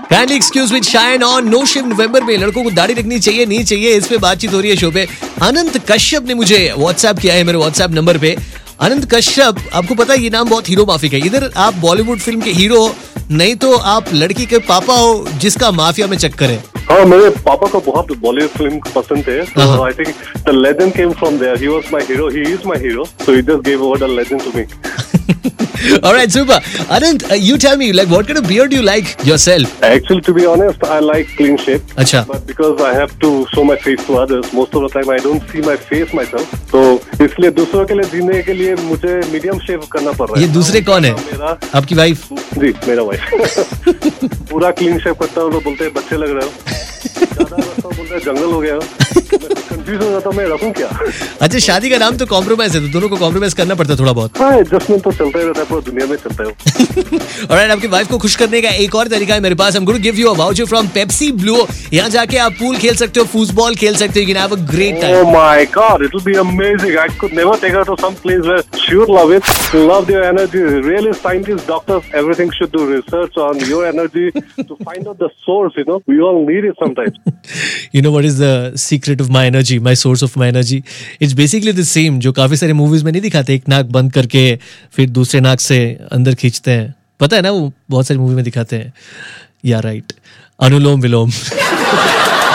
Kindly excuse with shine on no शिव November में लड़कों को दाढ़ी रखनी चाहिए नहीं चाहिए, इस पे बातचीत हो रही है शो पे। अनंत कश्यप ने मुझे व्हाट्सएप किया है मेरे व्हाट्सएप नंबर पे। अनंत कश्यप, आपको पता है ये नाम बहुत हीरो माफिक है। इधर आप बॉलीवुड फिल्म के हीरो, नहीं तो आप लड़की के पापा हो जिसका माफिया में चक्कर है। हाँ, मेरे पापा को बहुत बॉलीवुड फिल्म पसंद है, so I think the legend came from there. He was my hero. He is my hero. So he just gave over the legend to me. All right, super. Anant, you tell me, like, what kind of beard do you like yourself? Actually, to be honest, I like clean shave. अच्छा. But because I have to show my face to others, most of the time I don't see my face myself. तो इसलिए दूसरों के लिए जीने के लिए मुझे मीडियम शेव करना पड़ रहा है। ये दूसरे कौन है? मेरा आपकी वाइफ? जी, मेरा वाइफ। पूरा क्लीन शेव करता हूँ तो बोलते हैं बच्चे लग रहे हो, ज्यादा रखता हूँ बोलते हैं जंगल हो गया हो। कंफ्यूज हो जाता हूँ मैं रखूँ क्या। अच्छा, शादी का नाम तो कॉम्प्रोमाइज है, तो दोनों को कॉम्प्रोमाइज करना पड़ता है थोड़ा बहुत। हाँ, एडजस्टमेंट तो चलता ही रहता है, पूरा दुनिया में चलता है। ऑलराइट, आपकी वाइफ को खुश करने का एक और तरीका है मेरे पास। I'm going to give you a voucher from Pepsi Blue. यहाँ जाके आप पूल खेल सकते हो, फुटबॉल खेल सकते हो, you can have a great time. Oh my God, it will be amazing. I could never take her to some place where she would love it. Love your energy. Really, scientists, doctors, everything should do research on your energy to find out the source. You know, we all need it sometimes. You know what is the secret of my energy, my source of my energy? It's basically the same जो काफी सारे movies में नहीं दिखाते, एक नाक बंद करके फिर दूसरे नाक से अंदर खींचते हैं, पता है ना, वो बहुत सारी मूवी में दिखाते हैं। या राइट, अनुलोम विलोम।